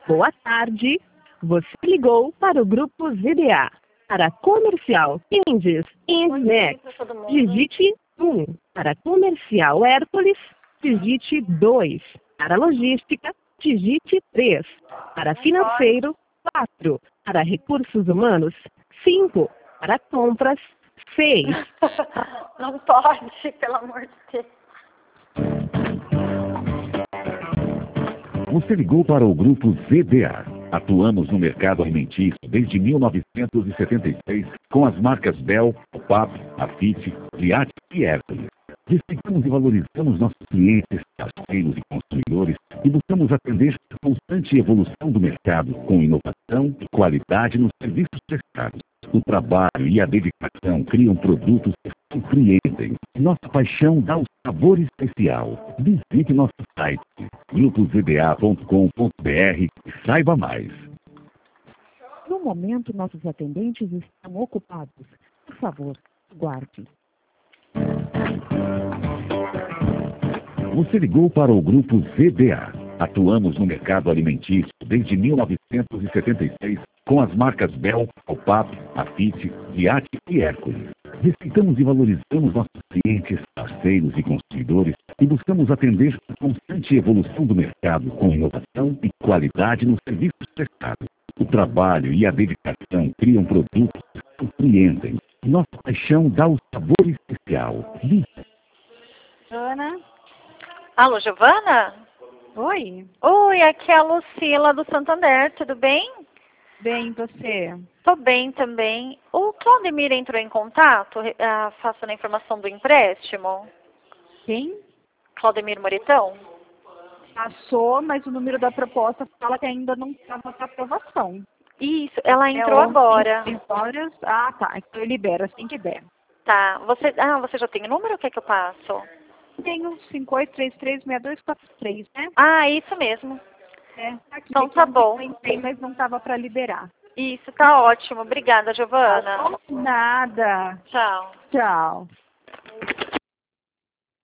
Boa tarde. Você ligou para o Grupo ZDA. Para comercial Candies e Snacks, digite 1. Para comercial Hércules, digite 2. Para logística, digite 3. Para financeiro, 4. Para recursos humanos, 5. Para compras, 6. Não pode, pelo amor de Deus. Você ligou para o Grupo ZDA. Atuamos no mercado alimentício desde 1976 com as marcas Bel, Pap, Afite, Liat e Hércules. Respeitamos e valorizamos nossos clientes, parceiros e consumidores e buscamos atender a constante evolução do mercado com inovação e qualidade nos serviços prestados. O trabalho e a dedicação criam produtos que surpreendem. Nossa paixão dá um sabor especial. Visite nosso site grupozda.com.br e saiba mais. No momento, nossos atendentes estão ocupados. Por favor, guarde. Você ligou para o Grupo ZDA. Atuamos no mercado alimentício desde 1976 com as marcas Bel, Pap, Afite, Liat e Hércules. Respeitamos e valorizamos nossos clientes, parceiros e consumidores e buscamos atender a constante evolução do mercado com inovação e qualidade nos serviços prestados. O trabalho e a dedicação criam produtos que surpreendem. Nossa paixão dá o sabor especial. Ana? Alô, Giovana? Oi. Oi, aqui é a Lucila do Santander, tudo bem? Bem, você? Tô bem também. O Claudemir entrou em contato, passando a informação do empréstimo? Quem? Claudemir Moretão? Passou, mas o número da proposta fala que ainda não estava para aprovação. Isso, ela entrou agora. 6 horas. Ah, tá. Então eu libero assim que der. Tá. Você já tem o número? O que é que eu passo? Tenho 58336243, né? Ah, isso mesmo. É, aqui. Então tá bom. Tem, mas não estava para liberar. Isso, tá ótimo. Obrigada, Giovana. Nada. Tchau. Tchau.